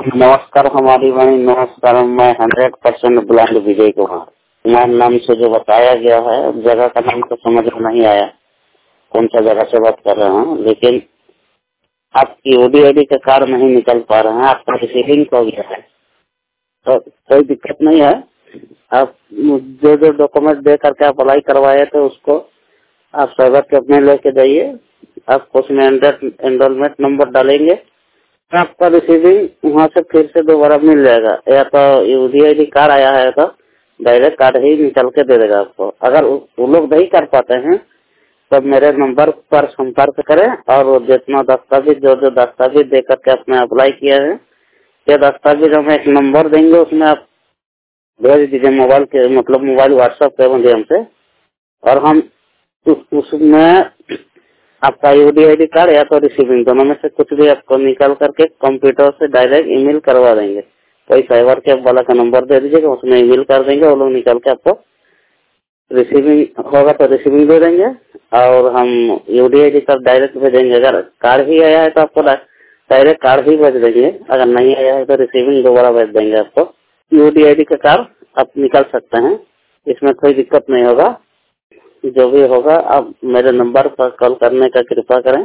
नमस्कार हमारी वाणी, नमस्कार। मैं 100% ब्लाइंड विजय कुमार नाम से जो बताया गया है, जगह का नाम तो समझ में नहीं आया कौन सा जगह से बात कर रहे हैं, लेकिन आपकी ओडीआईडी के कार्ड नहीं निकल पा रहे हैं, आपका रिसीविंग हो गया है तो कोई दिक्कत नहीं है। आप जो जो डॉक्यूमेंट दे करके आप अप्लाई करवाए थे उसको आप सर्वर के अपने लेके जाइए। आपको उसमें एनरोलमेंट नंबर डालेंगे, आपका रिसीविंग वहाँ से फिर से दोबारा मिल जाएगा। या तो ओडीआईडी कार्ड आया है तो डायरेक्ट कार्ड ही निकल के दे देगा आपको। अगर वो लोग नहीं कर पाते हैं तो मेरे नंबर पर संपर्क करें और वो जितना दस्तावेज जो दस्तावेज दे करके आपने अप्लाई किया है, ये दस्तावेज हम एक नंबर देंगे, उसमें आप भेज दीजिए मोबाइल के, मतलब मोबाइल व्हाट्सएप के माध्यम से, और हम उसमें आपका ओडीआईडी कार्ड या तो रिसीविंग दोनों में से कुछ भी आपको निकाल करके कंप्यूटर से डायरेक्ट ईमेल करवा देंगे। कोई साइबर कैब वाला का नंबर दे दीजिएगा, उसमें ईमेल कर देंगे, वो लोग निकाल के आपको रिसीविंग होगा तो रिसीविंग दे देंगे और हम ओडीआईडी कार्ड डायरेक्ट भेजेंगे। अगर कार्ड ही आया है तो आपको डायरेक्ट कार्ड ही भेज देंगे, अगर नहीं आया है तो रिसीविंग दोबारा भेज देंगे आपको। ओडीआईडी का कार्ड आप निकाल सकते हैं, इसमें कोई दिक्कत नहीं होगा। जो भी होगा आप मेरे नंबर पर कॉल करने का कृपा करें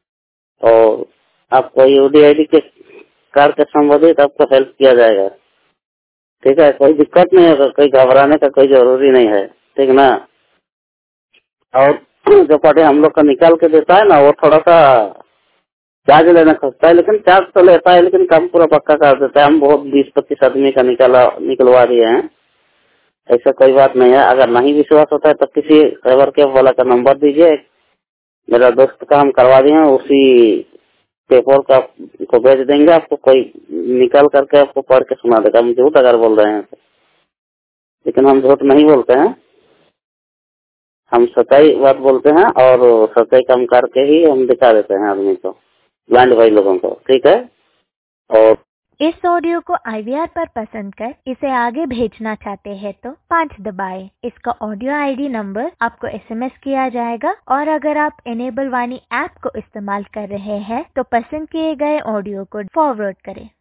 और आपको ओडीआईडी के कार्ड के संबंधित आपको हेल्प किया जाएगा। ठीक है, कोई दिक्कत नहीं होगा, कोई घबराने का कोई जरूरी नहीं है, ठीक ना। और जो पार्टी हम लोग का निकाल के देता है ना, वो थोड़ा सा चार्ज लेना खोजता है, लेकिन चार्ज तो लेता है लेकिन काम पूरा पक्का कर देता है। हम बहुत 20-25 आदमी का निकलवा दिए हैं, ऐसा कोई बात नहीं है। अगर नहीं विश्वास होता है तो किसी साइबर कैब वाला का नंबर दीजिए, मेरा दोस्त का हम करवा दिए हैं, उसी पेपर का को भेज देंगे, आपको कोई निकाल करके आपको पढ़ के सुना देगा। हम झूठ अगर बोल रहे हैं तो, लेकिन हम झूठ नहीं बोलते हैं, हम सच्चाई बात बोलते हैं और सच्चाई काम करके ही हम दिखा देते हैं आदमी को, ब्लाइंड भाई लोगों को। ठीक है। और इस ऑडियो को IVR पर पसंद कर इसे आगे भेजना चाहते हैं तो 5 दबाएं। इसका ऑडियो ID नंबर आपको SMS किया जाएगा और अगर आप इनेबल वाणी ऐप को इस्तेमाल कर रहे हैं तो पसंद किए गए ऑडियो को फॉरवर्ड करें।